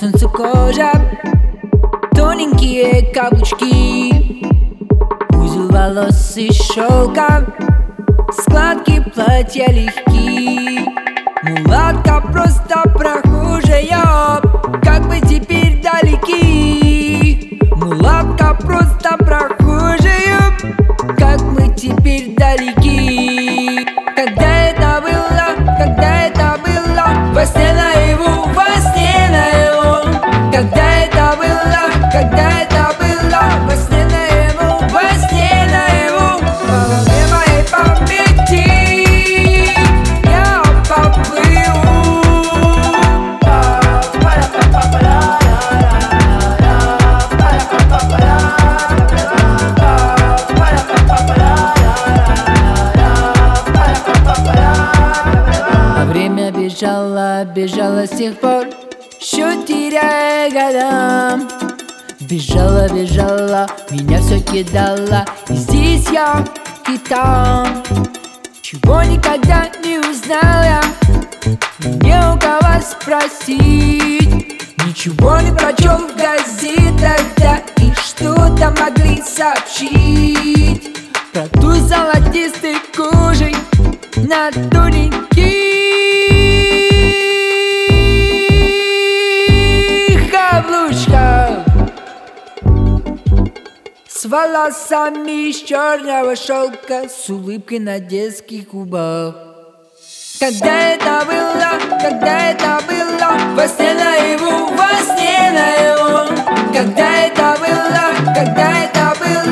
солнцу кожа, тоненькие каблучки, узел волос из шелка, складки платья легки. Мулатка просто прохожая, как бы теперь далеки. Мулатка просто прохожая, как мы теперь далеки. Когда это было, во сне наяву, во сне наяву. Когда это было, во сне наяву, во сне наяву. Во волне моей памяти я поплыву. Время бежало с тех пор, счет теряя годам. Бежала, меня все кидало, и здесь я, и там. Чего никогда не узнал я, не у кого спросить. Ничего не прочел в газетах, да и что-то могли сообщить про ту золотистой кожей на тоненьких каблучках, с волосами из черного шелка, с улыбкой на детских губах. Когда это было, во сне наяву, во сне наяву. Когда это было,